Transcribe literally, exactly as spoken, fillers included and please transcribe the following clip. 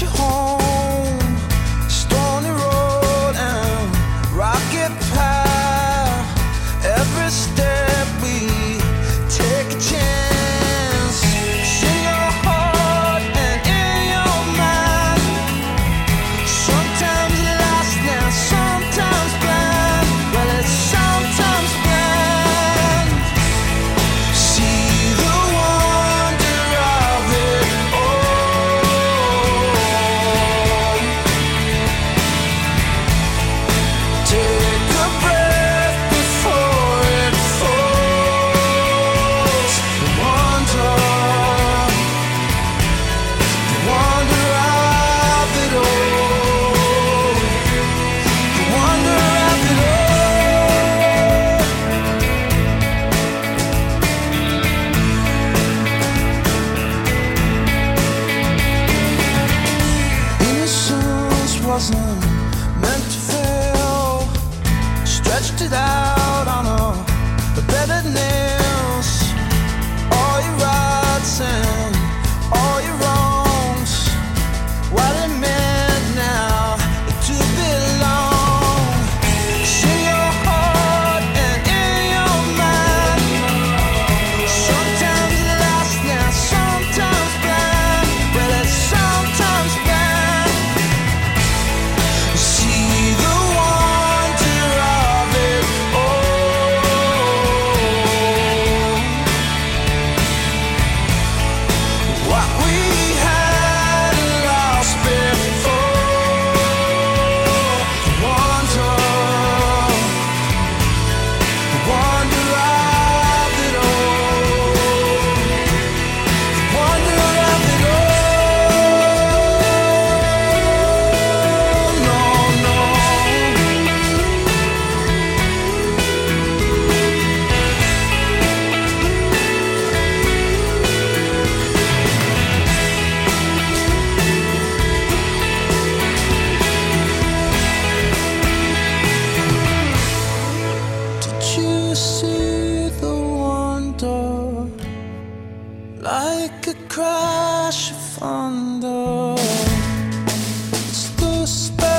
you home. Stony road and rocket path. Every step we take a chance. In your heart and in your mind. Sometimes lost and sometimes blind. Well, it's sometimes blind. See the wonder of it all. Take a breath before it falls. The wonder, the wonder of it all. The wonder of it all. Innocence wasn't meant to fail. Stretched it out on a, a bed of nails. All your rights and all your wrongs. What it meant now to belong. It's in your heart and in your mind. Sometimes lost and sometimes blind. Well, it's sometimes blind. See the wonder of it all. What we had lost before. The wonder, the wonder of it all. The wonder of it all. No, no. Did you see the wonder? Like a crash of thunder. It's the spell